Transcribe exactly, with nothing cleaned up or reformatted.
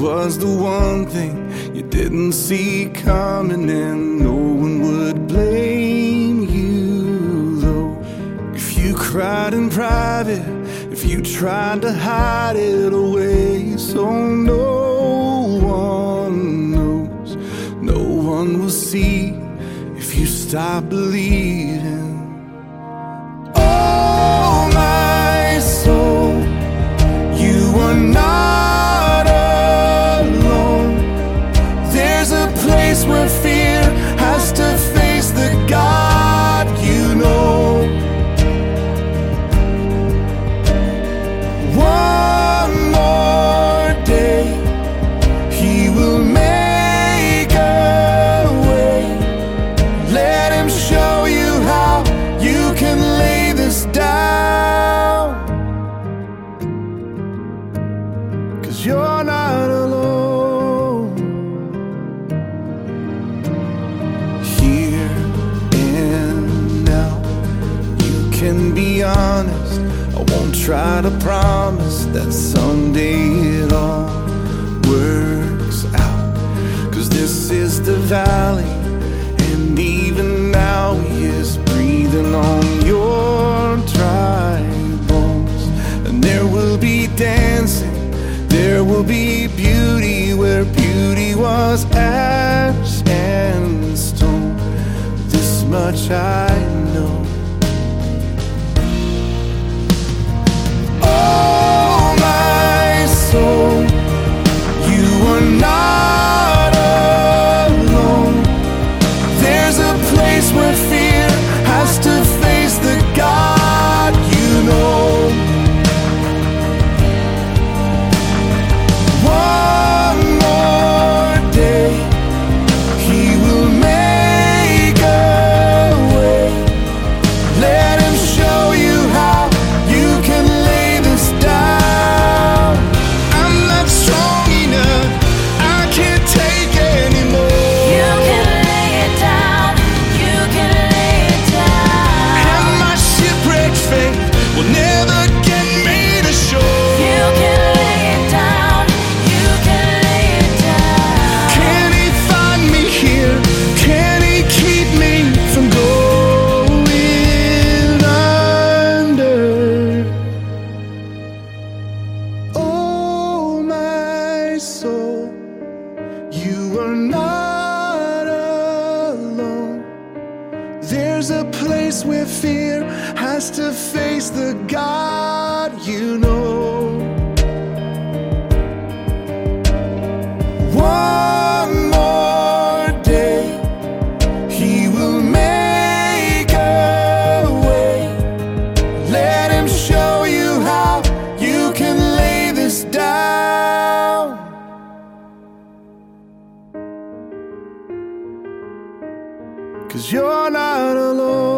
was the one thing you didn't see coming, and no one would blame you, though. If you cried in private, if you tried to hide it away, so no one knows, no one will see if you stop believing. Oh, my soul, you are not alone. There's a place where fear has to face the God you know. One more day, He will make a way. Let Him show you how you can lay this down, 'cause you're not alone. Here and now, you can be honest. I won't try to promise that someday it all works out, 'cause this is the valley, and even now He is breathing on your dry bones. And there will be dancing, there will be beauty where beauty was ash and stone. This much I know. Oh, my soul, you are not alone. There's a place where fear has to face the God you know. One more day, He will make a way. Let Him show you how you can lay this down. I'm not strong enough, I can't take anymore. You can lay it down, you can lay it down. And my shipwrecked faith will never get me to shore. You can lay it down, you can lay it down. Can He find me here? Can He keep me from going under? Oh, my soul, you are not alone. There's a place where fear has to face the God you know. One more day, He will make a way. Let Him show you how you can lay this down, 'cause you're not alone.